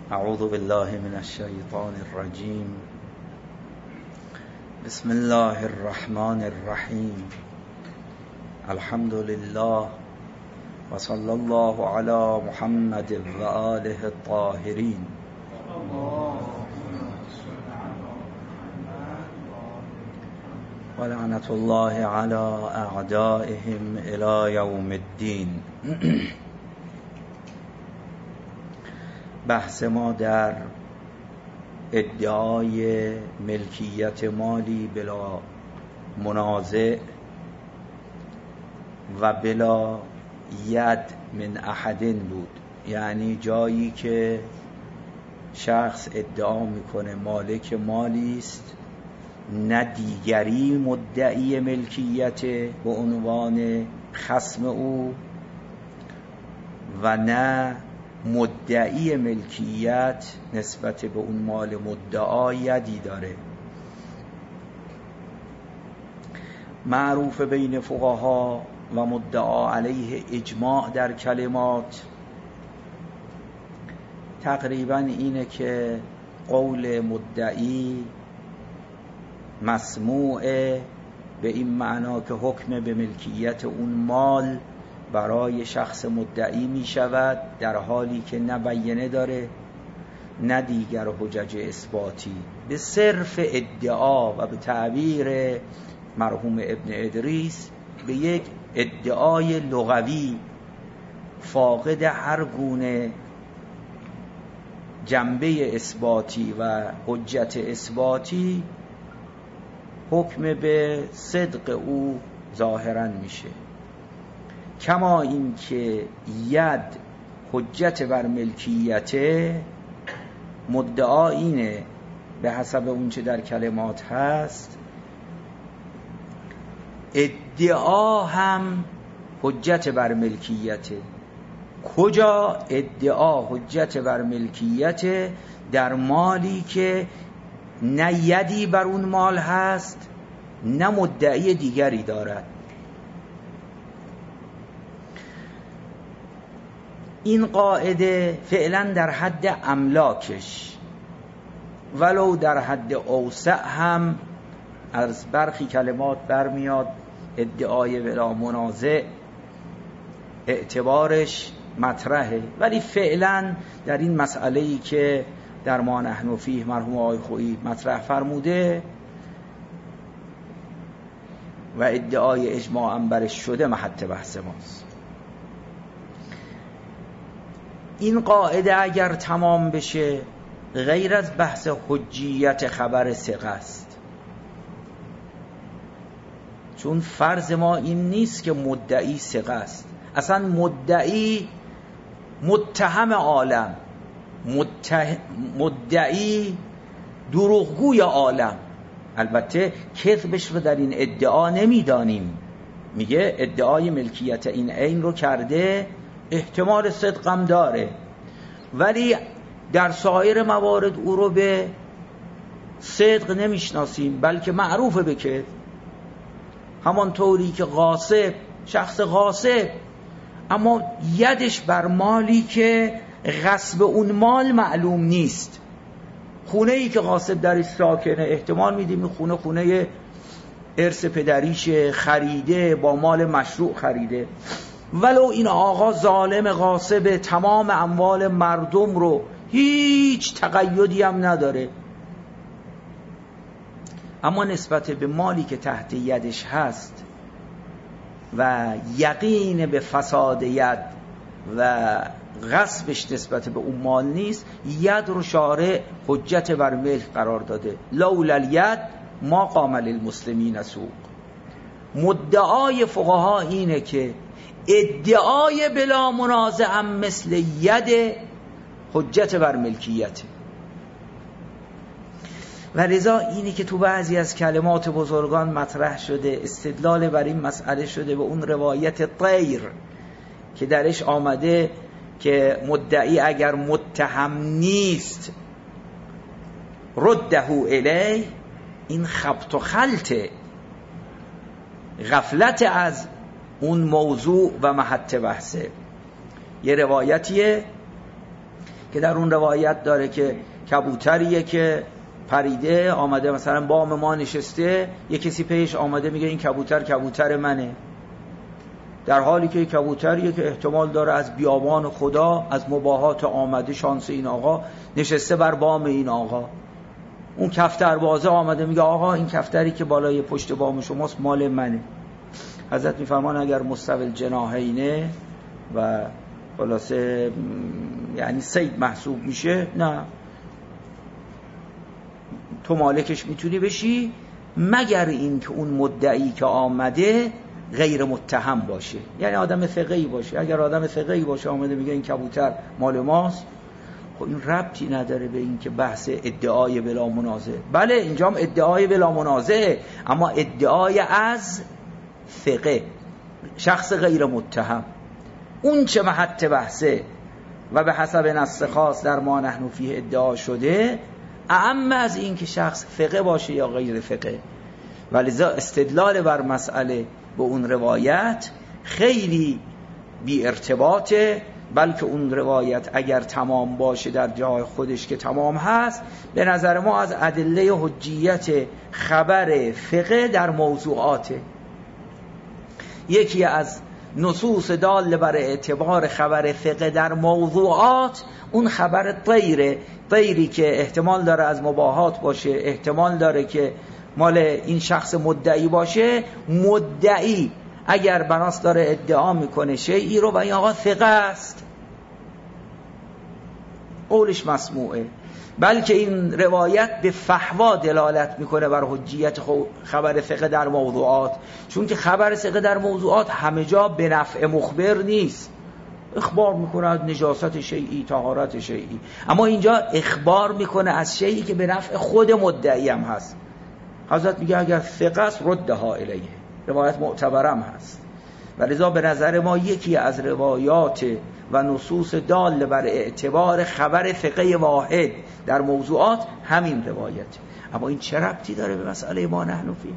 اعوذ بالله من الشیطان الرجیم. بسم الله الرحمن الرحیم. الحمد لله و صلی الله علی محمد و آله الطاهرین. و لعنت الله علی اعدائهم الی یوم الدین. بحث ما در ادعای ملکیت مالی بلا منازع و بلا ید من احدین بود، یعنی جایی که شخص ادعا میکنه مالک مالی است، نه دیگری مدعی ملکیت به عنوان خصم او و نه مدعی ملکیت نسبت به اون مال مدعا یدی داره. معروف بین فقها و مدعا علیه اجماع در کلمات تقریبا اینه که قول مدعی مسموعه، به این معنا که حکم به ملکیت اون مال برای شخص مدعی می شود، در حالی که نه بینه داره نه دیگر حجج اثباتی، به صرف ادعا و به تعبیر مرحوم ابن ادریس به یک ادعای لغوی فاقد هر گونه جنبه اثباتی و حجت اثباتی حکم به صدق او ظاهرا میشه. کما این که ید حجت بر ملکیت مدعا اینه به حسب اون چه در کلمات هست، ادعا هم حجت بر ملکیت. کجا ادعا حجت بر ملکیت؟ در مالی که نه یدی بر اون مال هست نه مدعی دیگری دارد. این قاعده فعلا در حد املاکش، ولو در حد اوسع هم از برخی کلمات برمیاد ادعای بلا منازع اعتبارش مطرحه، ولی فعلا در این مسئله‌ای که در ما نحن فیه مرحوم آقای خویی مطرح فرموده و ادعای اجماع برش شده محط بحث ماست. این قاعده اگر تمام بشه غیر از بحث حجیت خبر ثقه است، چون فرض ما این نیست که مدعی ثقه است. اصلا مدعی متهم عالم، مدعی دروغگوی عالم. البته کذبش رو در این ادعا نمیدانیم، میگه ادعای ملکیت این عین رو کرده، احتمال صدقم داره، ولی در سایر موارد او رو به صدق نمیشناسیم، بلکه معروف به کذب. همانطوری که غاصب، شخص غاصب اما یدش بر مالی که غصب اون مال معلوم نیست. خونه ای که غاصب درش ساکنه احتمال میدیم این خونه ارث پدریش، خریده با مال مشروع خریده، ولو این آقا ظالم غاصب تمام اموال مردم رو هیچ تقیدی هم نداره، اما نسبت به مالی که تحت یدش هست و یقین به فساد ید و غصبش نسبت به اون مال نیست، ید رو شارع حجت بر ملک قرار داده. لولا الید ما قام للمسلمین سوق. مدعای فقها اینه که ادعای بلا منازع هم مثل ید حجت بر ملکیت، و لذا اینی که تو بعضی از کلمات بزرگان مطرح شده، استدلال بر این مسئله شده به اون روایت طیر که درش آمده که مدعی اگر متهم نیست رده الیه. این خبط و خلطه، غفلت از اون موضوع و محط بحثه. یه روایتیه که در اون روایت داره که کبوتریه که پریده آمده مثلا بام ما نشسته، یه کسی پیش آمده میگه این کبوتر منه، در حالی که کبوتریه که احتمال داره از بیابان خدا از مباهات آمده، شانس این آقا نشسته بر بام این آقا. اون کفتربازه آمده میگه آقا این کفتری که بالای پشت بام شماست مال منه. حضرت میفرمان اگر مستوی الجناحینه و خلاصه یعنی صید محسوب میشه، نه تو مالکش میتونی بشی، مگر این که اون مدعی که آمده غیر متهم باشه، یعنی آدم ثقه‌ای باشه. اگر آدم ثقه‌ای باشه آمده میگه این کبوتر مال ماست، خب این ربطی نداره به این که بحث ادعای بلا منازع. بله اینجا هم ادعای بلا منازع، اما ادعای از ثقه، شخص غیر متهم. اون چه محط بحثه و به حسب نص خاص در ما نحن فیه ادعا شده، اعم از این که شخص ثقه باشه یا غیر ثقه. ولذا استدلال بر مسئله به اون روایت خیلی بی ارتباطه، بلکه اون روایت اگر تمام باشه در جای خودش که تمام هست، به نظر ما از ادله حجیت خبر فقه در موضوعاته. یکی از نصوص دال بر اعتبار خبر فقه در موضوعات اون خبر طیری که احتمال داره از مباهات باشه، احتمال داره که مال این شخص مدعی باشه. مدعی اگر بناس داره ادعا میکنه شیئی رو و این آقا ثقه است، قولش مسموعه، بلکه این روایت به فحوا دلالت میکنه بر حجیت خبر ثقه در موضوعات، چون که خبر ثقه در موضوعات همه جا به نفع مخبر نیست، اخبار میکنه از نجاست شیئی، طهارت شیئی، اما اینجا اخبار میکنه از شیئی که به نفع خود مدعی هم هست. حضرت میگه اگر ثقه است ردها الیه، روایت معتبرم هست. ولذا به نظر ما یکی از روایات و نصوص دال بر اعتبار خبر فقه واحد در موضوعات همین روایت. اما این چه ربطی داره به مسئله ما نحن فیه؟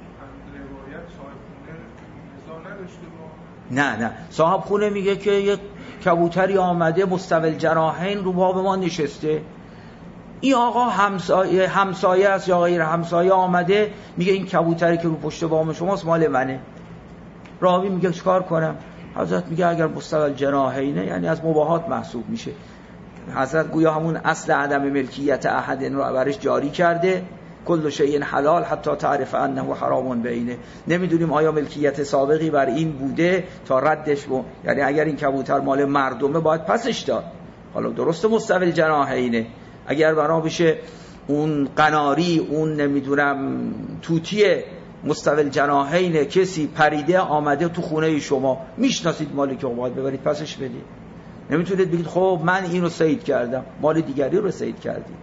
نه صاحب خونه میگه که یک کبوتری آمده مستوی الجناحین رو باب ما نشسته، این آقا همسایه است یا غیر همسایه آمده میگه این کبوتری که رو پشت بام شماست مال منه. راوی میگه چیکار کنم؟ حضرت میگه اگر مستوی الجناحینه یعنی از مباهات محسوب میشه. حضرت گویا همون اصل عدم ملکیت احد رو برش جاری کرده، کل شیء حلال حتی تعرف انه حرام بینه. نمیدونیم آیا ملکیت سابقی بر این بوده تا ردش یعنی اگر این کبوتر مال مردمه باید پسش داد. حالا درسته مستوی الجناحینه، اگر بنا بشه اون قناری، اون نمیدونم توتی مستوی الجناحین کسی پریده آمده تو خونه شما، میشناسید مالی که باید ببرید پسش بدید. نمیتونید بگید خب من اینو صید کردم، مال دیگری رو صید کردید.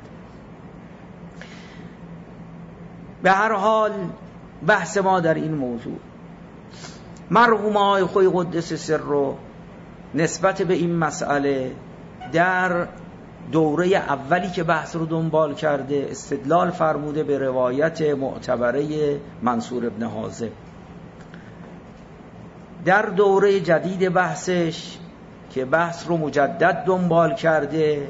به هر حال بحث ما در این موضوع، مرحوم آقای خوی قدس سر رو نسبت به این مسئله در دوره اولی که بحث رو دنبال کرده استدلال فرموده به روایت معتبره منصور ابن حازم. در دوره جدید بحثش که بحث رو مجدد دنبال کرده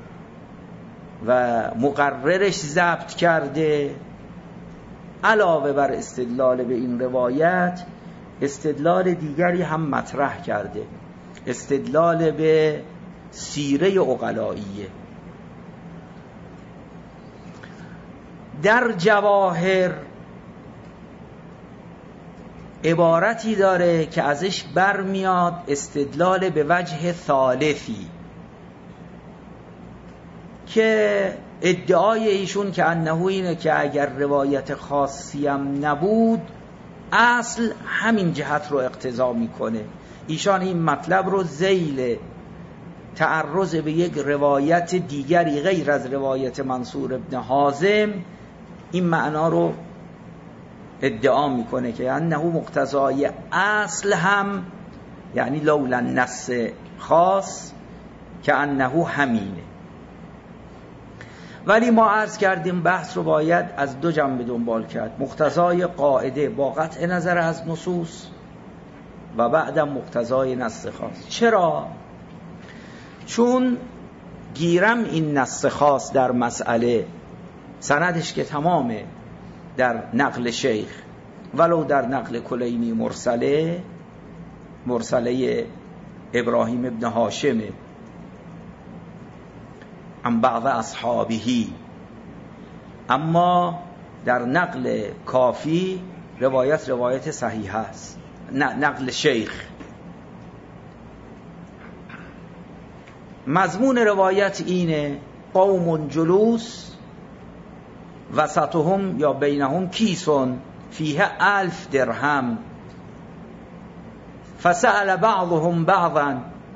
و مقررش ضبط کرده، علاوه بر استدلال به این روایت استدلال دیگری هم مطرح کرده، استدلال به سیره عقلائیه. در جواهر عبارتی داره که ازش برمیاد استدلال به وجه ثالثی که ادعای ایشون که انه اینه که اگر روایت خاصی هم نبود اصل همین جهت رو اقتضا میکنه. ایشان این مطلب رو ذیل تعرض به یک روایت دیگری غیر از روایت منصور ابن حازم این معنا رو ادعا میکنه که انه مقتضای اصل هم یعنی لولا النص خاص که انه همینه. ولی ما عرض کردیم بحث رو باید از دو جنبه دنبال کرد، مقتضای قاعده با قطع نظر از نصوص و بعدم مقتضای نص خاص. چرا؟ چون گیرم این نص خاص در مسئله، سندش که تمامه در نقل شیخ، ولو در نقل کلینی مرسله ابراهیم ابن هاشم عن بعض اصحابهی، اما در نقل کافی روایت صحیح است، نقل شیخ. مضمون روایت اینه: قوم جلوس وسطهم یا بینهم کیسون فیه 1000 درهم فسأل بعضهم بعضا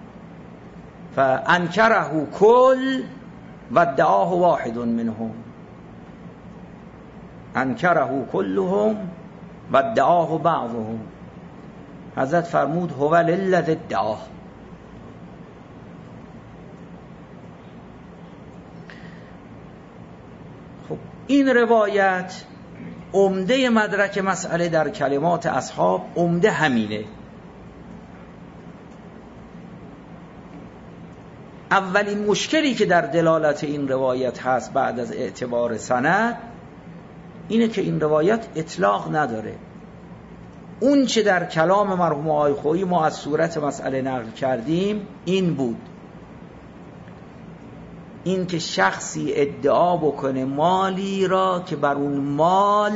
فانکره کل و ادعاه واحد منهم، انکره کلهم و ادعاه بعضهم. حضرت فرمود هو للذی ادعاه. خب این روایت عمده مدرک مسئله در کلمات اصحاب عمده همینه. اولین مشکلی که در دلالت این روایت هست بعد از اعتبار سند اینه که این روایت اطلاق نداره. اون چه در کلام مرحوم آقای خویی ما از صورت مسئله نقل کردیم این بود، این که شخصی ادعا بکنه مالی را که بر اون مال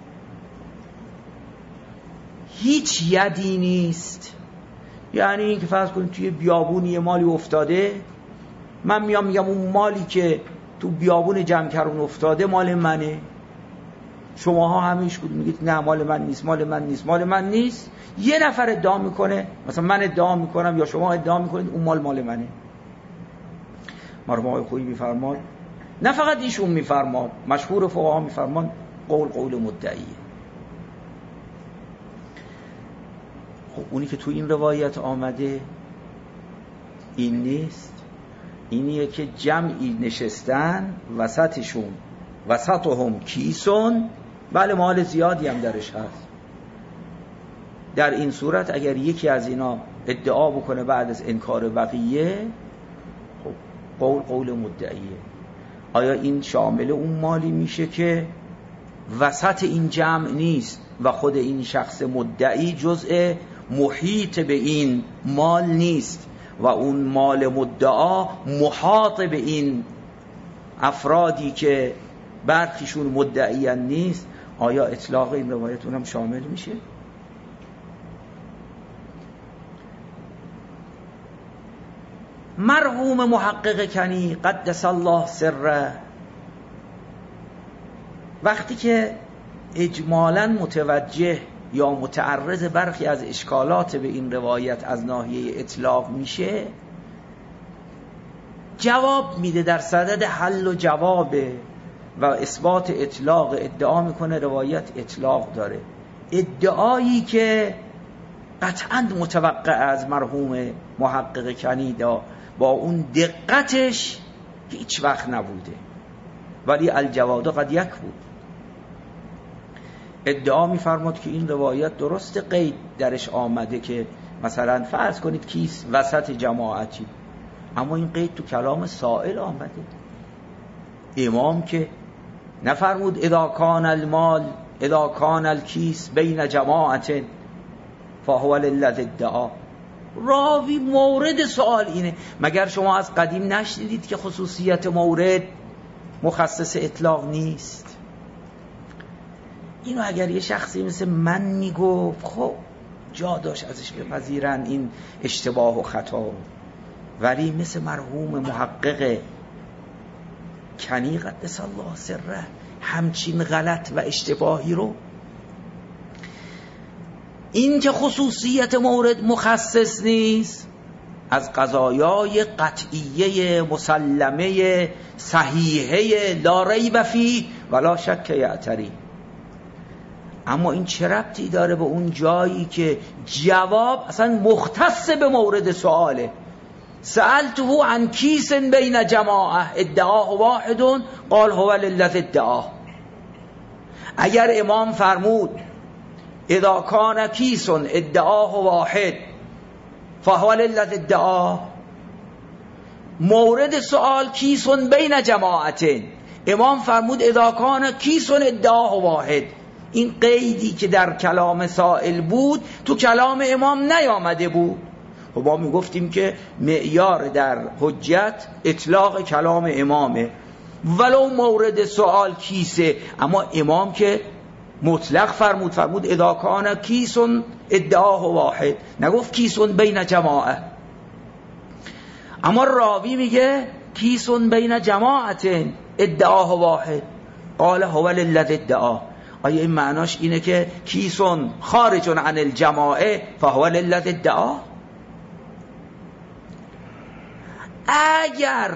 هیچ یدی نیست. یعنی این که فرض کنید توی بیابونی یه مالی افتاده، من میگم اون مالی که تو بیابون جمکرون افتاده مال منه، شماها همیش میگید نه مال من نیست. یه نفر ادعا میکنه، مثلا من ادعا میکنم یا شما ادعا میکنید اون مال منه. مرحوم آقای خویی میفرماد، نه فقط ایشون میفرماد، مشهور فقها میفرمان قول مدعیه. خب اونی که تو این روایت آمده این نیست، اینیه که جمعی نشستن وسطهم کیسون، بله مال زیادی هم درش هست. در این صورت اگر یکی از اینا ادعا بکنه بعد از انکار بقیه، خب قول مدعیه. آیا این شامل اون مالی میشه که وسط این جمع نیست و خود این شخص مدعی جزء محیط به این مال نیست و اون مال مدعا محاط به این افرادی که برخیشون مدعیان نیست؟ آیا اطلاق این روایت اونم شامل میشه؟ مرحوم محقق کنی قدس الله سره وقتی که اجمالاً متوجه یا متعرض برخی از اشکالات به این روایت از ناحیه اطلاق میشه، جواب میده، در صدد حل و جواب و اثبات اطلاق ادعا میکنه روایت اطلاق داره. ادعایی که قطعاً متوقع از مرحوم محقق کنی با اون دقتش هیچ وقت نبوده، ولی الجواد قد یک بود. ادعا میفرماد که این روایت درست قید درش آمده که مثلا فرض کنید کیس وسط جماعتی، اما این قید تو کلام سائل آمده. امام که نفرمود اذا کان الکیس بین جماعت فهو للذی ادعا. راوی مورد سوال اینه. مگر شما از قدیم نشنیدید که خصوصیت مورد مخصص اطلاق نیست؟ اینو اگر یه شخصی مثل من میگفت خب جا داشت ازش بپذیرن این اشتباه و خطا، ولی مثل مرحوم محقق کنی قدس الله سره همچین غلط و اشتباهی رو، این که خصوصیت مورد مخصص نیست از قضایای قطعیه مسلمه صحیحه لا ریب فیه ولا شک یعتری، اما این چه ربطی داره به اون جایی که جواب اصلا مختص به مورد سؤاله؟ سألته عن کیس بین جماعه ادعاه واحد قال هو للذی ادعاه. اگر امام فرمود اذا کان کیس ادعاه واحد فهو للذی ادعاه، مورد سوال کیسون بین جماعتین، امام فرمود اذا کان کیسون ادعا واحد. این قیدی که در کلام سائل بود تو کلام امام نیامده بود. و ما میگفتیم که معیار در حجت اطلاق کلام امامه، ولو مورد سوال کیسه، اما امام که مطلق فرمود اذا کان کیسون ادعا واحد، نگفت کیسون بین جماعه. اما راوی میگه کیسون بین جماعتین ادعا واحد، قال هو للذی ادعا. آیا این معناش اینه که کیسون خارج عن الجماعه فهو للذی ادعا؟ اگر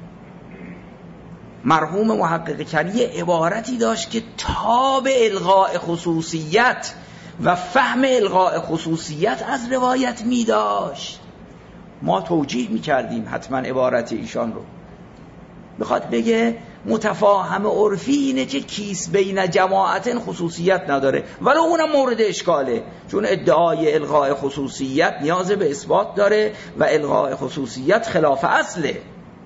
مرحوم محقق کنی عبارتی داشت که تاب الغاء خصوصیت و فهم الغاء خصوصیت از روایت می داشت، ما توجیه می کردیم حتما عبارت ایشان رو. بخواد بگه متفاهم عرفی اینه که کیس بین جماعتن خصوصیت نداره، ولی اونم مورد اشکاله، چون ادعای الغاء خصوصیت نیاز به اثبات داره و الغاء خصوصیت خلاف اصله.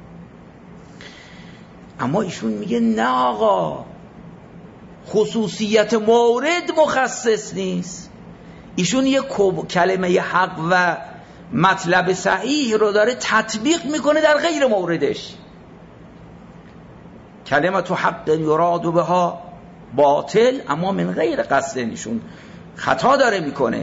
اما ایشون میگه نه آقا، خصوصیت مورد مخصص نیست. ایشون یه کلمه حق و مطلب صحیح رو داره تطبیق میکنه در غیر موردش. کلمه حق یراد بها باطل، اما من غیر قصد. ایشون خطا داره میکنه.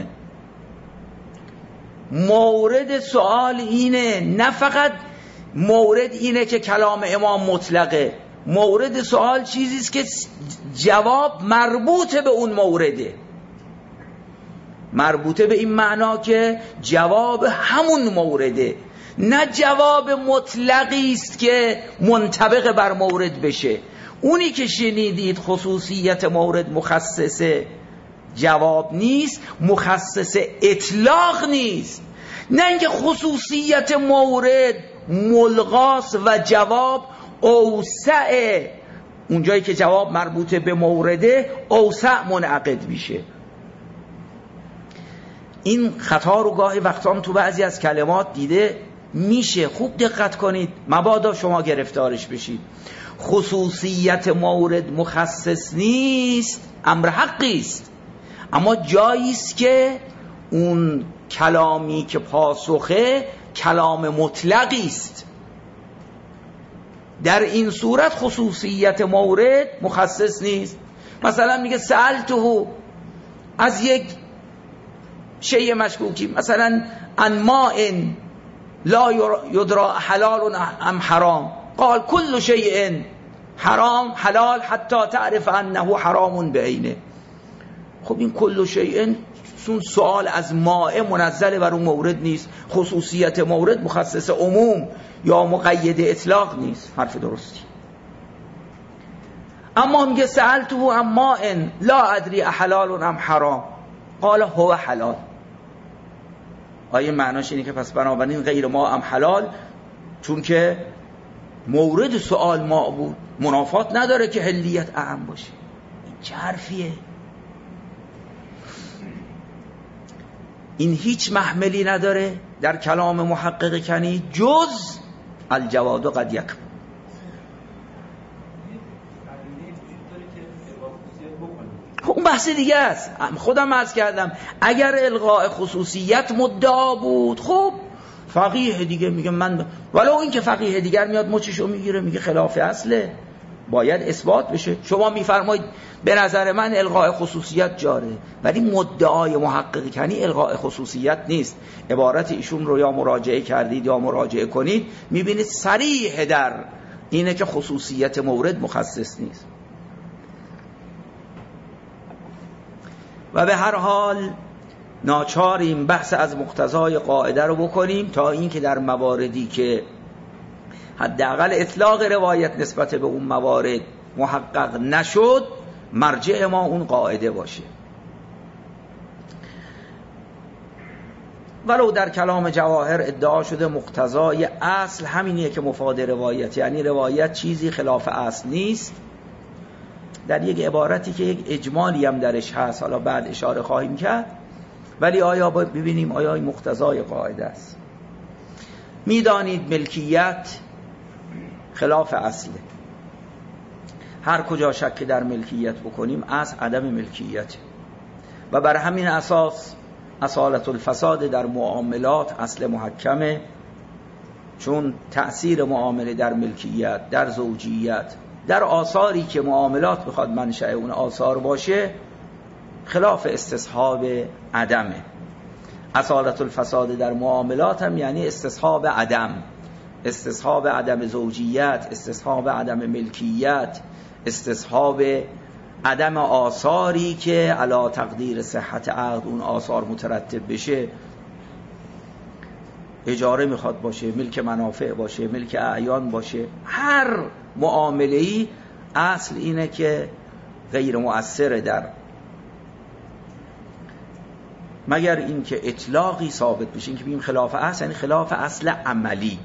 مورد سوال اینه، نه فقط مورد اینه که کلام امام مطلقه، مورد سوال چیزیست که جواب مربوط به اون مورده، مربوطه به این معنا که جواب همون مورده، نه جواب مطلقی است که منطبق بر مورد بشه. اونی که شنیدید خصوصیت مورد مخصص جواب نیست، مخصص اطلاق نیست. نه اینکه خصوصیت مورد ملغاس و جواب اوسعه، اونجایی که جواب مربوط به مورده اوسع منعقد میشه. این خطا رو گاهی وقتا تو بعضی از کلمات دیده میشه. خوب دقت کنید مبادا شما گرفتارش بشید. خصوصیت مورد مخصص نیست، امر حقی است، اما جایی است که اون کلامی که پاسخه کلام مطلقی است. در این صورت خصوصیت مورد مخصص نیست. مثلا میگه سألته از یک شیء مشکوکی، مثلا ان ماء لا یدرا حلال ام حرام، قال كل شیء حرام حلال حتی تعرف انه حرام بعینه. خب این کل شیء سوال از ماء منزل بر اون مورد نیست، خصوصیت مورد مخصص عموم یا مقید اطلاق نیست. حرف درستی. اما میگه سألته عن ماء لا ادری احلال ام حرام، قال هو حلال. آیا معناش اینه که پس بنابراین غیر ما ام حلال، چون که مورد سوال ما بود، منافات نداره که حلیت اعم باشه؟ این چه حرفیه؟ این هیچ محملی نداره در کلام محقق کنی جز الجواد قد یکم. اون بحث دیگه است. خودم عرض کردم اگر الغاء خصوصیت مدعا بود، خب فقیه دیگه میگه من، ولو این که فقیه دیگر میاد مچشو میگیره میگه خلاف اصله، باید اثبات بشه. شما میفرمایید به نظر من الغاء خصوصیت جاره، ولی مدعای محقق کنی الغاء خصوصیت نیست. عبارت ایشون رو یا مراجعه کردید یا مراجعه کنید، میبینید صریح در اینه که خصوصیت مورد مخصص نیست. و به هر حال ناچاریم بحث از مقتضای قاعده رو بکنیم تا اینکه در مواردی که حداقل اطلاق روایت نسبت به اون موارد محقق نشد، مرجع ما اون قاعده باشه. ولو در کلام جواهر ادعا شده مقتضای اصل همینیه که مفاد روایت، یعنی روایت چیزی خلاف اصل نیست، در یک عبارتی که یک اجمالی هم درش هست، حالا بعد اشاره خواهیم کرد، ولی آیا ببینیم آیا این مقتضای قاعده است. میدانید ملکیت خلاف اصله. هر کجا شک در ملکیت بکنیم از عدم ملکیت و بر همین اساس اصالت الفساد در معاملات اصل محکمه، چون تأثیر معامله در ملکیت، در زوجیت، در آثاری که معاملات بخواد منشأ اون آثار باشه خلاف استصحاب عدمه. اصالت الفساد در معاملات هم یعنی استصحاب عدم، استصحاب عدم زوجیت، استصحاب عدم ملکیت، استصحاب عدم آثاری که علی تقدیر صحت عقد اون آثار مترتب بشه. اجاره میخواد باشه، ملک منافع باشه، ملک اعیان باشه، هر معامله‌ای اصل اینه که غیر مؤثره در، مگر اینکه اطلاقی ثابت بشه. این که بگیم خلاف اصل یعنی خلاف اصل عملی.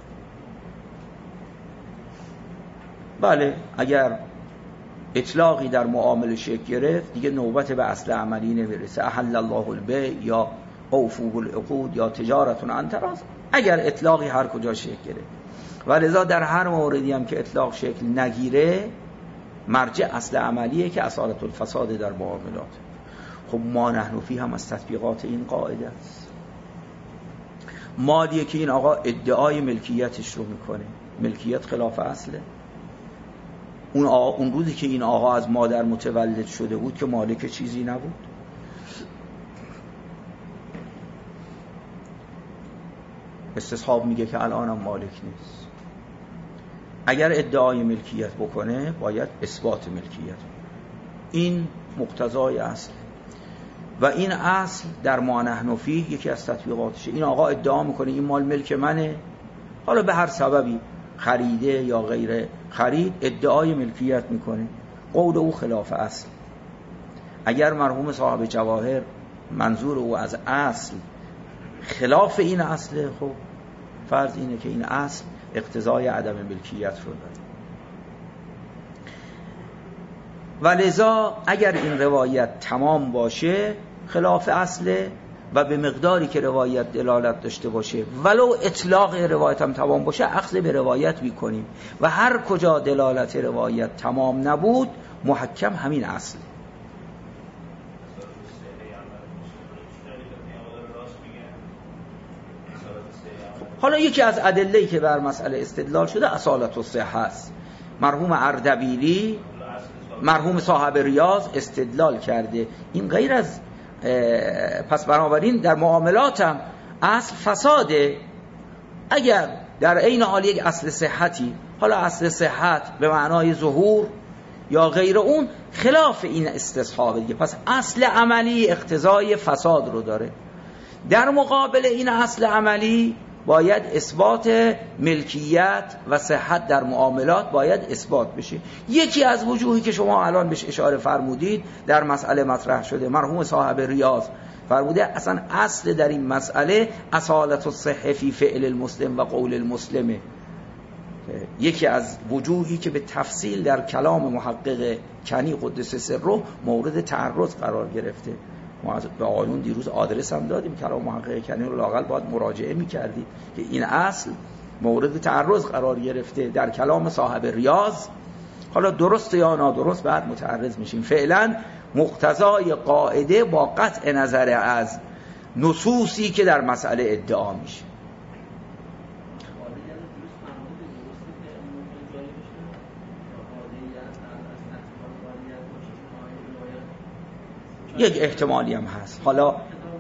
بله اگر اطلاقی در معامله شکل گرفت دیگه نوبت به اصل عملی نمیرسه. احل الله البیع یا اوفوا بالعقود یا تجارت عن تراض، اگر اطلاقی هر کجا شکل گرفت. ولذا در هر موردی هم که اطلاق شکل نگیره مرجع اصل عملیه که اصالت الفساد در معاملات. خب ما نحن فیه هم از تطبیقات این قاعده است. مالیه که این آقا ادعای ملکیتش رو میکنه، ملکیت خلاف اصله. اون روزی که این آقا از مادر متولد شده بود که مالک چیزی نبود. استصحاب میگه که الانم مالک نیست. اگر ادعای ملکیت بکنه باید اثبات ملکیت. این مقتضای اصل و این اصل در ما نحن فیه یکی از تطبیقاتشه. این آقا ادعا میکنه این مال ملک منه، حالا به هر سببی خریده یا غیر خرید ادعای ملکیت میکنه، قول او خلاف اصل. اگر مرحوم صاحب جواهر منظور او از اصل خلاف این اصل، خب فرض اینه که این اصل اقتضای عدم ملکیت رو داره. ولذا اگر این روایت تمام باشه خلاف اصله و به مقداری که روایت دلالت داشته باشه ولو اطلاق روایت هم تمام باشه اخذ به روایت میکنیم و هر کجا دلالت روایت تمام نبود محکم همین اصل. حالا یکی از ادله‌ای که بر مسئله استدلال شده اصالت الصحه است. مرحوم اردبیلی، مرحوم صاحب ریاض استدلال کرده. این غیر از پس بنابراین در معاملات هم اصل فساده. اگر در عین حال یک اصل صحتی، حالا اصل صحت به معنای ظهور یا غیر اون خلاف این استصحابه دیگه، پس اصل عملی اقتضای فساد رو داره. در مقابل این اصل عملی باید اثبات ملکیت و صحت در معاملات باید اثبات بشه. یکی از وجوهی که شما الان بهش اشاره فرمودید در مسئله مطرح شده، مرحوم صاحب ریاض فرموده اصلا اصل در این مسئله اصالت الصحه فی فعل المسلم و قول المسلمه. یکی از وجوهی که به تفصیل در کلام محقق کنی قدس سره مورد تعرض قرار گرفته. ما به آقایون دیروز آدرس هم دادیم، کلام محقق کنی رو لااقل باید مراجعه می‌کردید که این اصل مورد تعرض قرار گرفته در کلام صاحب ریاض. حالا درست یا نادرست بعد متعرض میشیم. فعلا مقتضای قاعده با قطع نظر از نصوصی که در مسئله ادعا میشه. یک احتمالی هم هست. حالا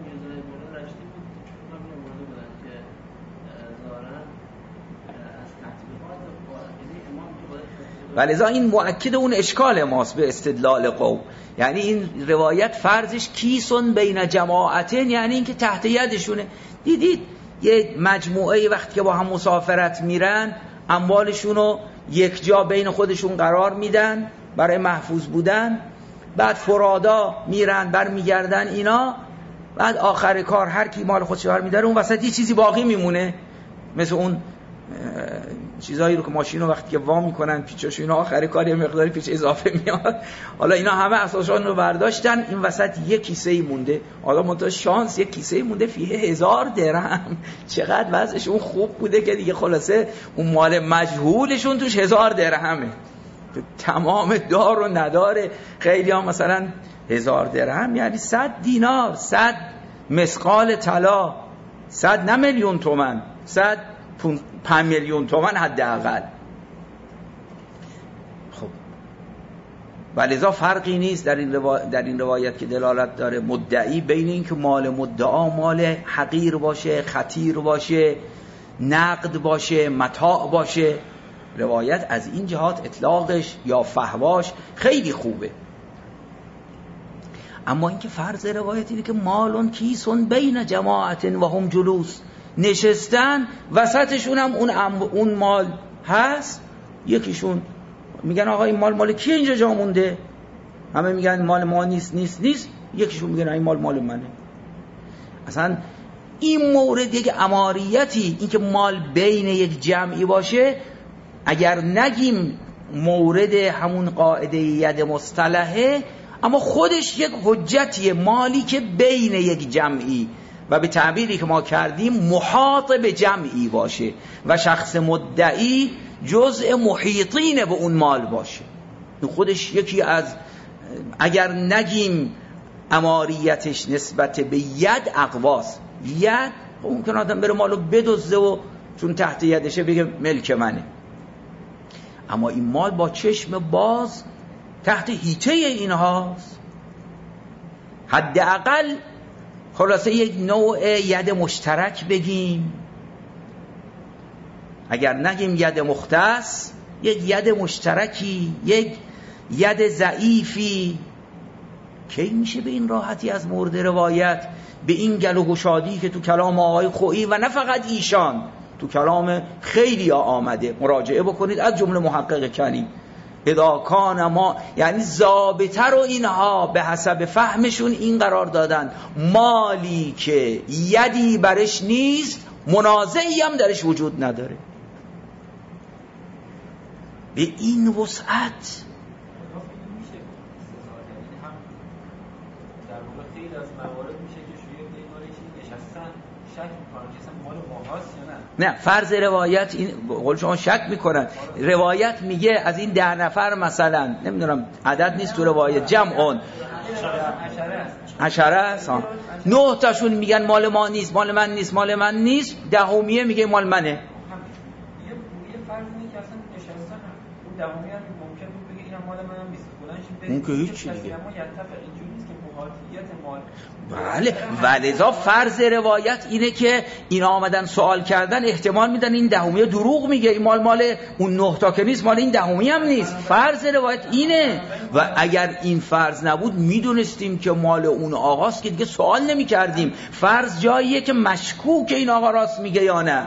ولذا این مؤکد اون اشکال ماست به استدلال قوم. یعنی این روایت فرضش کیسون بین جماعتین، یعنی این که تحت یدشونه. دیدید یه مجموعه وقتی که با هم مسافرت میرن اموالشونو یک جا بین خودشون قرار میدن برای محفوظ بودن، بعد فرادا میرن برمیگردن اینا، بعد آخر کار هر کی مال خودش برمیداره اون وسط یه چیزی باقی میمونه، مثل اون چیزایی رو که ماشین رو وقتی که وا میکنن پیچاشو اینا آخر کار یه مقداری پیچ اضافه میاد، حالا اینا همه اساسشون رو برداشتن، این وسط یک کیسه مونده، حالا منتها شانس یک کیسه مونده فیه 1000 درهم. چقدر وضعشون خوب بوده که دیگه خلاصه اون مال مجهولشون توش 1000 درهمه، تمام دار و نداره. خیلی ها مثلا 1000 درهم یعنی 100 دینار، 100 مثقال طلا، 100 نه میلیون تومان، 100 5 میلیون تومان حداقل. خب ولذا فرقی نیست در این روایت که دلالت داره مدعی بین این که مال مدعا مال حقیر باشه، خطیر باشه، نقد باشه، متاع باشه. روایت از این جهات اطلاقش یا فحواش خیلی خوبه. اما اینکه فرض روایت اینه که مالون کیسون بین جماعت و هم جلوس، نشستن وسطشون هم اون مال هست، یکیشون میگن آقا این مال کیه اینجا جا مونده، همه میگن مال ما نیست، یکیشون میگن این مال منه. اصلا این مورد یک اماریتی، این که مال بین یک جمعی باشه، اگر نگیم مورد همون قاعده ید مصطلحه، اما خودش یک حجتیه، مالی که بین یک جمعی و به تعبیری که ما کردیم محاط به جمعی باشه و شخص مدعی جزء محیطین به اون مال باشه. خودش یکی از، اگر نگیم اماریتش نسبت به ید اقواس، ید ممکن آدم بره مالو بدزده و چون تحت یدشه بگه ملک منه، اما این مال با چشم باز تحت حیطه اینهاست. حداقل خلاصه یک نوع ید مشترک بگیم، اگر نگیم ید مختص، یک ید مشترکی، یک ید ضعیفی. کی میشه به این راحتی از مورد روایت به این گل و گشادی که تو کلام آقای خویی و نه فقط ایشان، تو کلام خیلی آمده، مراجعه بکنید، از جمله محقق کنی اذا کان ما، یعنی ضابطه رو اینها به حسب فهمشون این قرار دادن، مالی که یدی برش نیست منازعی هم درش وجود نداره. به این وسعت در واقع خیلی از موارد میشه که شویه دیگاری نشستن شک میکنن که اصلا مال ماهاست یا نه. نه، فرض روایت این قول شما شک میکنن. روایت میگه از این 10 نفر مثلا نمیدونم عدد نیست تو روایت، جمعون 10 است، 9 تاشون میگن مال ما نیست، مال من نیست، 10 میگه مال منه. یه فرض اینه که اصلا نشستن اون 10 هم ممکن بود بگه اینم مال منم نیست، اون که هیچ چیزی دیگه. اما یتفق اینجوری نیست که محاطیت مال. بله، ولذا فرض روایت اینه که اینا آمدن سوال کردن، احتمال میدن این 10 دروغ میگه، این مال اون 9 تا که نیست، مال این 10 هم نیست. فرض روایت اینه. و اگر این فرض نبود میدونستیم که مال اون آقاست که دیگه سوال نمیکردیم. فرض جاییه که مشکوک این آقا راست میگه یا نه.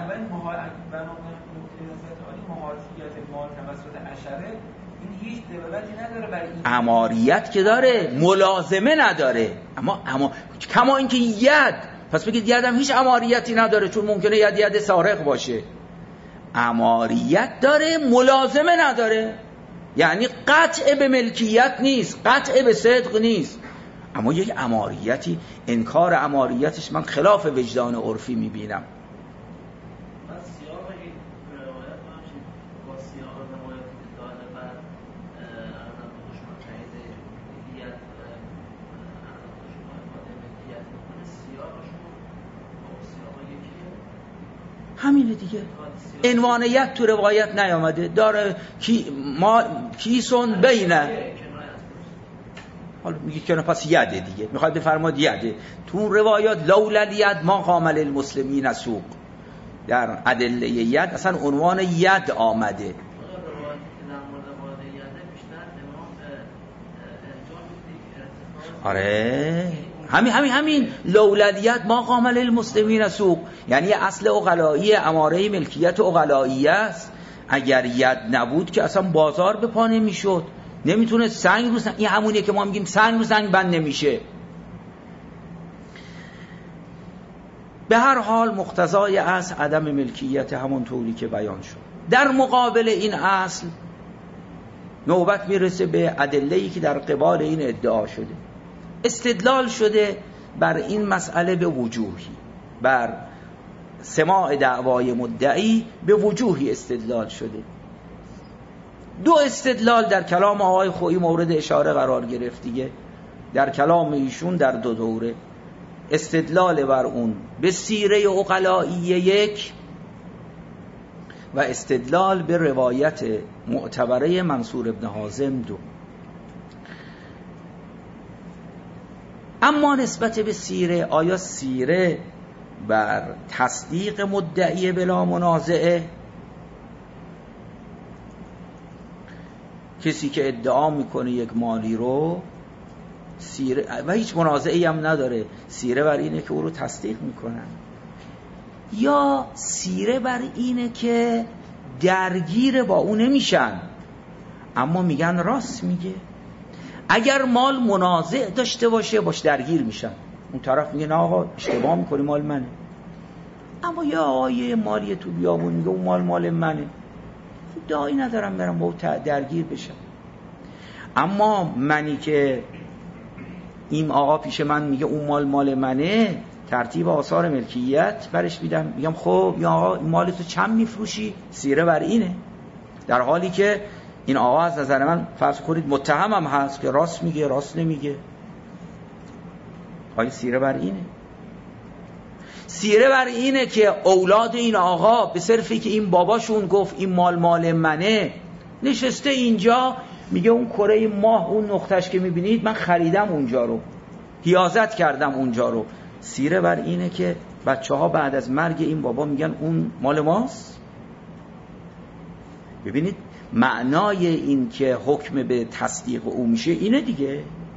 اماریت که داره، ملازمه نداره. اما کما اینکه ید، پس بگید یدم هیچ اماریتی نداره، چون ممکنه ید سارق باشه. اماریت داره، ملازمه نداره، یعنی قطع به ملکیت نیست، قطع به صدق نیست، اما یک اماریتی، انکار اماریتش من خلاف وجدان عرفی میبینم. همینه دیگه. عنوانیت تو روایت نیامده، داره کیسون بینه، حالا میگه که پس یده دیگه، میخواد بفرماد یده. تو روایات لولا الید ما قام للمسلمین سوق، در ادله ید اصلا عنوان ید آمده. آره همین لولا الید ما قام للمسلمین سوق، یعنی اصل عقلایی اماره ملکیت عقلایی است. اگر ید نبود که اصلا بازار به پا نمیشد، نمیتونه سنگ رو سنگ، این همونیه که ما میگیم سنگ رو سنگ بند نمیشه. به هر حال مقتضای اصل عدم ملکیت همون طوری که بیان شد. در مقابل این اصل نوبت میرسه به ادله‌ای که در قبال این ادعا شده. استدلال شده بر این مسئله به وجوهی، بر سماع دعوای مدعی به وجوهی استدلال شده. دو استدلال در کلام آقای خویی مورد اشاره قرار گرفت دیگه، در کلام ایشون در دو دوره. استدلال بر اون به سیره عقلایی یک و استدلال به روایت معتبره منصور ابن حازم دو. اما نسبت به سیره، آیا سیره بر تصدیق مدعی بلا منازعه؟ کسی که ادعا میکنه یک مالی رو سیره و هیچ منازعه‌ای هم نداره، سیره بر اینه که او رو تصدیق میکنن، یا سیره بر اینه که درگیر با او نمیشن اما میگن راست میگه. اگر مال منازع داشته باشه باش درگیر میشن، اون طرف میگه نه آقا اشتباه میکنی مال منه، اما یا آقای مالی تو بیابون میگه اون مال منه، داعی ندارم برم با او درگیر بشم. اما منی که این آقا پیش من میگه اون مال منه، ترتیب آثار ملکیت برش میدم، میگم خب یا آقا این مال تو چند میفروشی؟ سیره بر اینه، در حالی که این آقا از نظر من فرض کنید متهمم هست که راست میگه راست نمیگه. آیا سیره بر اینه؟ سیره بر اینه که اولاد این آقا به صرفی که این باباشون گفت این مال منه، نشسته اینجا میگه اون کره ماه اون نقطهش که میبینید من خریدم اونجا رو، حیازت کردم اونجا رو. سیره بر اینه که بچه ها بعد از مرگ این بابا میگن اون مال ماست. ببینید معنای این که حکم به تصدیق او میشه اینه دیگه.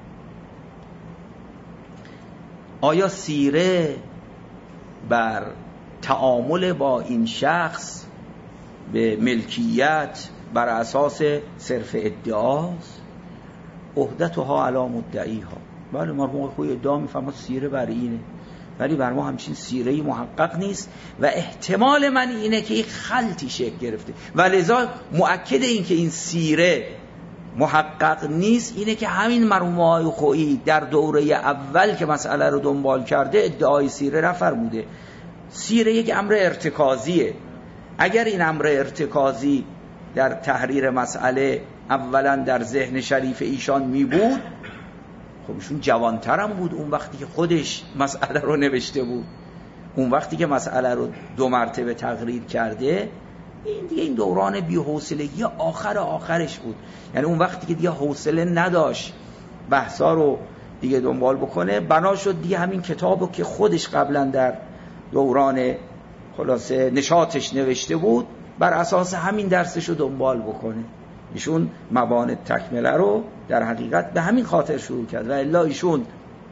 آیا سیره بر تعامل با این شخص به ملکیت بر اساس صرف ادعاست؟ عهدتها علی مدعیها. بله مرحوم خوی ادعا میفهمد سیره بر اینه، ولی بر ما همچین سیره‌ای محقق نیست و احتمال من اینه که یک خلطی شکل گرفته و لذا مؤکد این که این سیره محقق نیست اینه که همین مرحوم آقای خویی در دوره اول که مسئله رو دنبال کرده ادعای سیره نفرموده. سیره یک امر ارتکازیه. اگر این امر ارتکازی در تحریر مسئله اولا در ذهن شریف ایشان می بود، خب ایشون جوانترم بود اون وقتی که خودش مسئله رو نوشته بود، اون وقتی که مسئله رو 2 مرتبه تقریر کرده، این دیگه این دوران بی‌حوصلگی آخرش بود. یعنی اون وقتی که دیگه حوصله نداشت بحثا رو دیگه دنبال بکنه، بنا شد دیگه همین کتابو که خودش قبلا در دوران خلاصه نشاطش نوشته بود بر اساس همین درسش رو دنبال بکنه. ایشون مبانی تکمله رو در حقیقت به همین خاطر شروع کرد و الا ایشون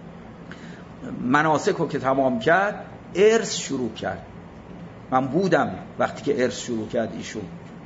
مناسک رو که تمام کرد ارث شروع کرد. من بودم وقتی که ارث شروع کرد ایشون.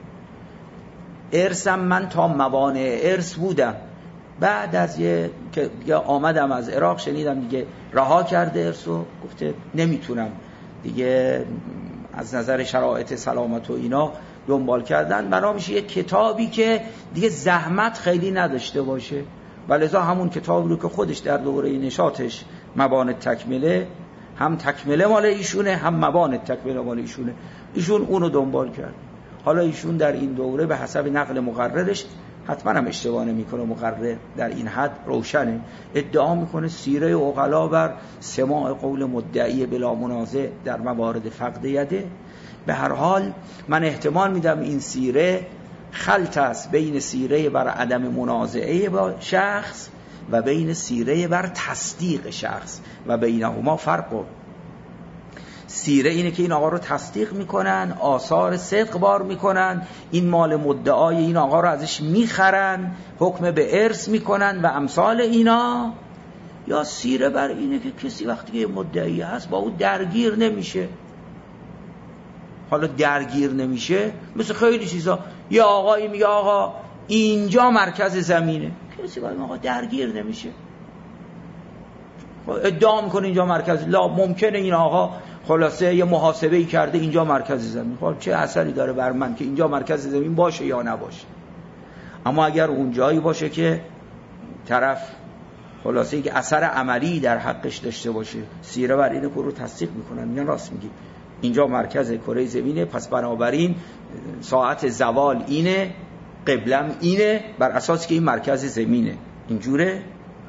ارثم من تا موانع ارث بودم، بعد از که دیگه آمدم از عراق شنیدم دیگه رها کرده ارث و گفته نمیتونم دیگه از نظر شرایط سلامت و اینا دنبال کردن، بنا میشه یک کتابی که دیگه زحمت خیلی نداشته باشه و لذا همون کتاب رو که خودش در دوره نشاطش مبانی تکمله، هم تکمله مال ایشونه هم مبانی تکمله مال ایشونه، ایشون اونو دنبال کرد. حالا ایشون در این دوره به حسب نقل مقررش، حتما هم اشتباه نمیکنه مقرر در این حد روشنه، ادعا میکنه سیره عقلا بر سماع قول مدعی بلا منازع در موارد فقد یده. به هر حال من احتمال میدم این سیره خلط است بین سیره بر عدم منازعه با شخص و بین سیره بر تصدیق شخص و بینهما فرق. سیره اینه که این آقا رو تصدیق میکنن، آثار صدق بار میکنن، این مال مدعای این آقا رو ازش میخرن، حکم به ارث میکنن و امثال اینا. یا سیره بر اینه که کسی وقتی که مدعی هست با او درگیر نمیشه. حالا درگیر نمیشه مثل خیلی چیزا، یه آقایی میگه آقا اینجا مرکز زمینه، کسی با این آقا درگیر نمیشه، ادعا میکنه اینجا مرکز، لا ممکنه این آقا خلاصه یه محاسبه‌ای کرده اینجا مرکز زمین، خب چه اثری داره بر من که اینجا مرکز زمین باشه یا نباشه. اما اگر اون جایی باشه که طرف خلاصه ای که اثر عملی در حقش داشته باشه، سیره بر این رو تصدیق میکنن، میگن راست میگی اینجا مرکز کره زمینه، پس بنابراین ساعت زوال اینه، قبلم اینه، بر اساس که این مرکز زمینه. اینجوره.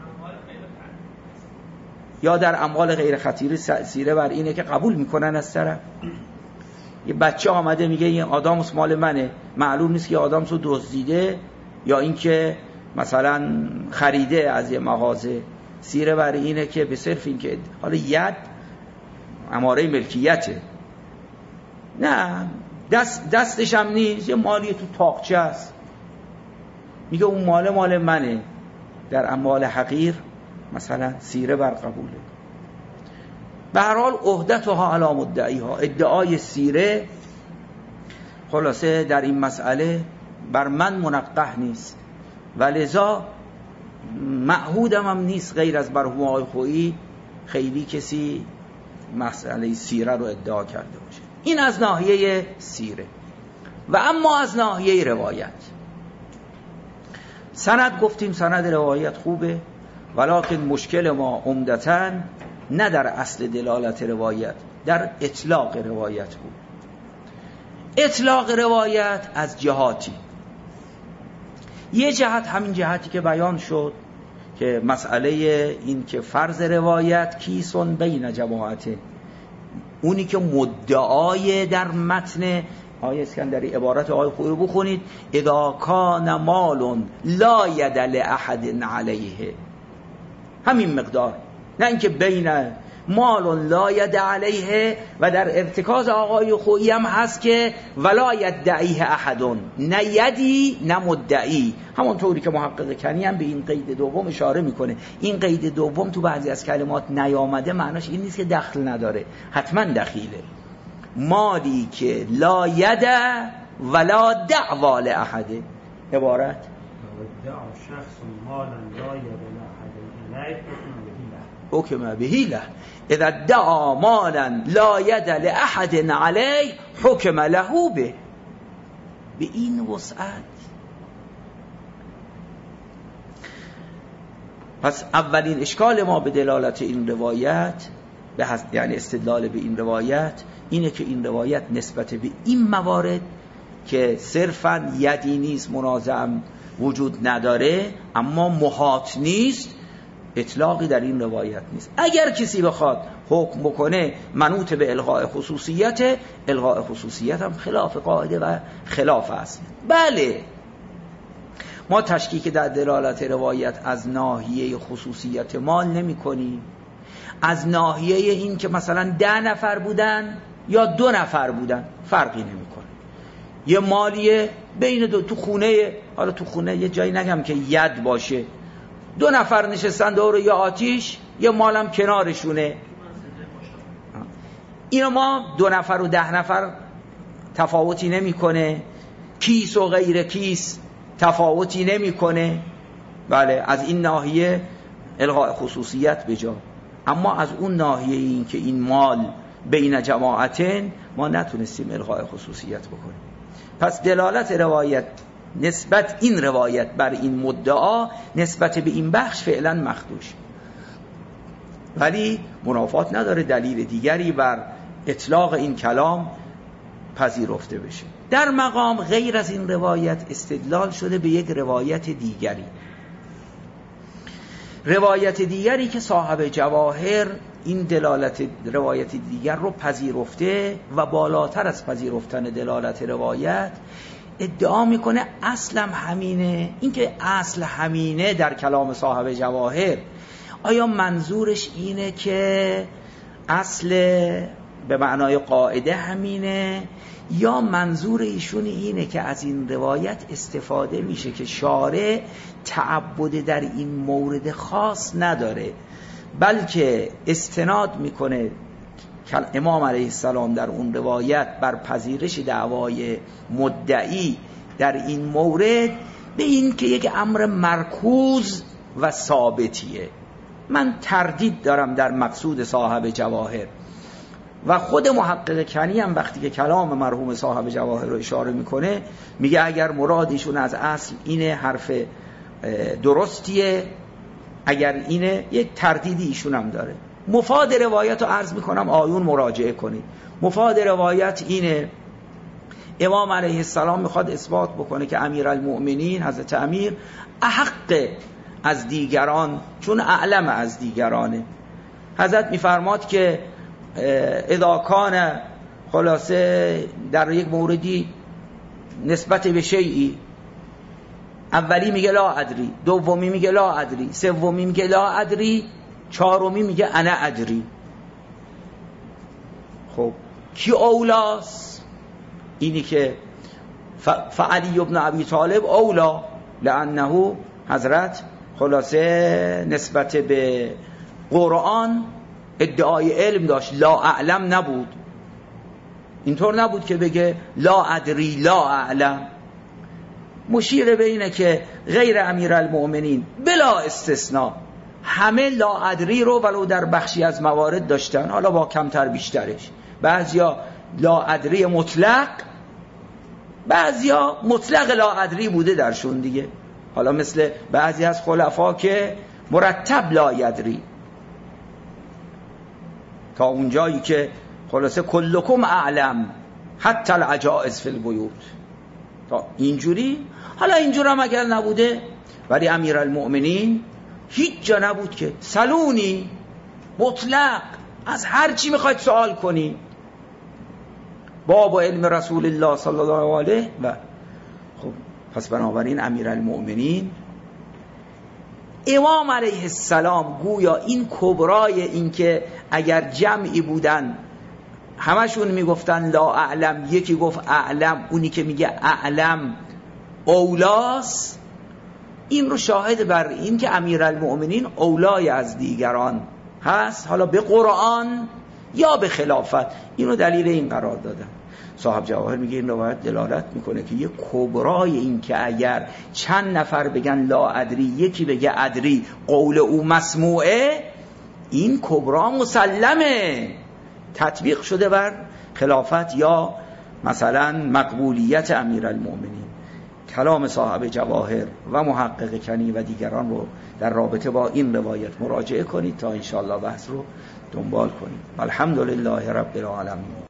یا در اموال غیر خطیره سیره بر اینه که قبول میکنن از طرف. یه بچه آمده میگه این آدامس مال منه، معلوم نیست که آدامس رو دزدیده یا اینکه مثلا خریده از یه مغازه، سیره بر اینه که به صرف این که حالا ید اماره ملکیته، نه دستش هم نیست، یه مالی تو تاقچه است، میگه اون مال منه. در اموال حقیر مثلا سیره بر قبوله. به هر حال عهدتها علی مدعیها، ادعای سیره خلاصه در این مسئله بر من منقح نیست و لذا معهودم هم نیست غیر از مرحوم آقای خویی خیلی کسی مسئله سیره رو ادعا کرده باشه. این از ناحیه سیره. و اما از ناحیه روایت، سند گفتیم سند روایت خوبه، ولکن مشکل ما عمدتاً نه در اصل دلالت روایت، در اطلاق روایت بود. اطلاق روایت از جهاتی، یه جهت همین جهتی که بیان شد که مسئله این که فرض روایت کیسون بین جماعته، اونی که مدعای در متن آیه اسکندری عبارت آیه خوبی رو بخونید، اذا کان مال لا ید لأحد علیه، همین مقدار، نه اینکه بین مال لا ید علیه و در ارتکاز آقای خویی هم هست که ولا یدعیه احد، نه یدی نه مدعی. همونطوری که محقق کنی هم به این قید دوم اشاره میکنه. این قید دوم تو بعضی از کلمات نیامده معناش این نیست که دخل نداره، حتما دخیله. مالی که لا ید ولا دعوا لاحد، عبارت دعا شخص مالا لا ید لاحد حکم بهی له، اذا ادعا مالا لا ید لاحد علیه حکم له به این وسعت. پس اولین اشکال ما به دلالت این روایت یعنی استدلال به این روایت اینه که این روایت نسبت به این موارد که صرفاً یدی نیست، منازعه وجود نداره اما محاط نیست، اطلاقی در این روایت نیست. اگر کسی بخواد حکم بکنه منوط به الغاء خصوصیت، الغاء خصوصیت هم خلاف قاعده و خلاف است. بله ما تشکیک در دلالت روایت از ناحیه خصوصیت مال نمی کنیم، از ناحیه این که مثلا 10 نفر بودن یا 2 نفر بودن فرقی نمی کنه. یه مالیه بین دو، تو خونه، حالا تو خونه یه جایی نگم که ید باشه، 2 نفر نشستن دور یه آتیش، یه مالم کنارشونه، اینو ما 2 نفر و 10 نفر تفاوتی نمیکنه، کیس و غیر کیس تفاوتی نمیکنه. بله از این ناحیه الغاء خصوصیت بجا، اما از اون ناحیه این که این مال بین جماعتین ما نتونستیم الغاء خصوصیت بکنیم. پس دلالت روایت نسبت این روایت بر این مدعا نسبت به این بخش فعلا مخدوش، ولی منافات نداره دلیل دیگری بر اطلاق این کلام پذیرفته بشه. در مقام غیر از این روایت استدلال شده به یک روایت دیگری، روایت دیگری که صاحب جواهر این دلالت روایت دیگر رو پذیرفته و بالاتر از پذیرفتن دلالت روایت ادعا میکنه اصلم همینه. این که اصل همینه در کلام صاحب جواهر، آیا منظورش اینه که اصل به معنای قاعده همینه، یا منظور ایشون اینه که از این روایت استفاده میشه که شارع تعبد در این مورد خاص نداره، بلکه استناد میکنه امام علیه السلام در اون روایت بر پذیرش دعوای مدعی در این مورد به این که یک امر مرکوز و ثابتیه. من تردید دارم در مقصود صاحب جواهر، و خود محقق کنی هم وقتی که کلام مرحوم صاحب جواهر رو اشاره میکنه میگه اگر مرادشون از اصل اینه حرف درستیه، اگر اینه یک تردیدی ایشون هم داره. مفاد روایت رو عرض میکنم آیون مراجعه کنید. مفاد روایت اینه امام علیه السلام میخواد اثبات بکنه که امیرالمؤمنین حضرت امیر احق از دیگران چون اعلم از دیگرانه. حضرت میفرماد که اذا کان خلاصه در یک موردی نسبت به شیئی اولی میگه لا ادری، دومی میگه لا ادری، سومی میگه لا ادری، چهارمی میگه انا ادری. خب کی اولاست؟ اینی که فعلی ابن ابی طالب اولا لانه حضرت خلاصه نسبت به قرآن ادعای علم داشت، لا اعلم نبود. اینطور نبود که بگه لا ادری لا اعلم. مشیر به اینه که غیر امیرالمؤمنین بلا استثناء همه لا ادری رو ولو در بخشی از موارد داشتن، حالا با کمتر بیشترش. بعضیا لا ادری مطلق، بعضیا مطلق لا ادری بوده درشون دیگه. حالا مثل بعضی از خلفا که مرتب لا ادری تا اونجایی که خلاصه کلکم اعلم حتی العجائز فی البیوت تا اینجوری. حالا اینجور هم اگر نبوده ولی امیرالمؤمنین هیچ جا نبود که سلونی مطلق از هر چی میخواید سوال کنی. باب علم رسول الله صلی الله علیه و خب پس بنابراین امیرالمؤمنین امام علیه السلام گویا این کبرای این که اگر جمعی بودن همشون میگفتن لا اعلم، یکی گفت اعلم، اونی که میگه اعلم اولاس، این رو شاهد بر این که امیرالمؤمنین اولای از دیگران هست، حالا به قرآن یا به خلافت. اینو دلیل این قرار دادن. صاحب جواهر میگه این روایت دلالت میکنه که یه کبرای این که اگر چند نفر بگن لا ادری یکی بگه ادری قول او مسموعه، این کبرا مسلمه، تطبیق شده بر خلافت یا مثلا مقبولیت امیرالمؤمنین. کلام صاحب جواهر و محقق کنی و دیگران رو در رابطه با این روایت مراجعه کنید تا انشاءالله بحث رو دنبال کنید. الحمدلله رب العالمین.